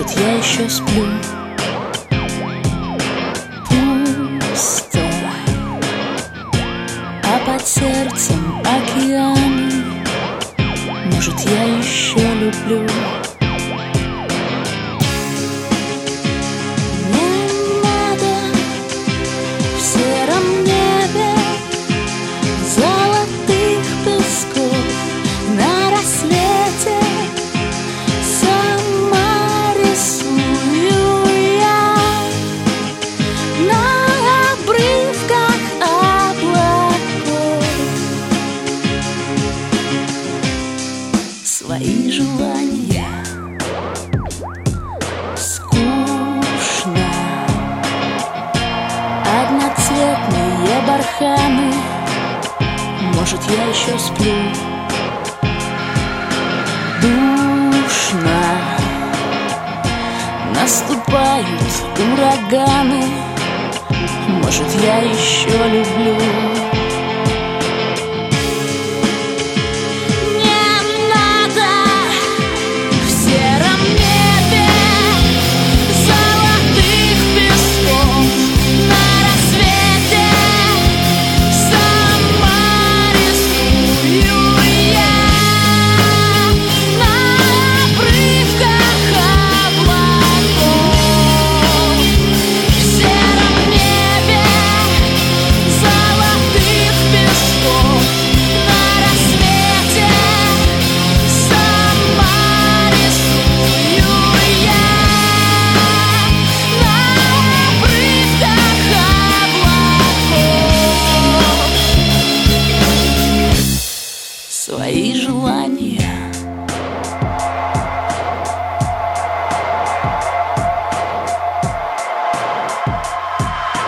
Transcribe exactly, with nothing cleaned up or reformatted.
Может, я еще сплю. Пусто, а под сердцем океан. Может, я еще люблю. Не надо в сером небе золотых песков. На рассвете сама рисую я на обрывках облаков свои желания. Скучно, одноцветные барханы. Может, я еще сплю. Душно, наступают ураганы. Может, я еще люблю. Не надо в сером небе золотых песков. На рассвете сама рисую я на обрывках облаков. В сером небе золотых песков. На рассвете сама рисую я на обрывках облаков свои желания.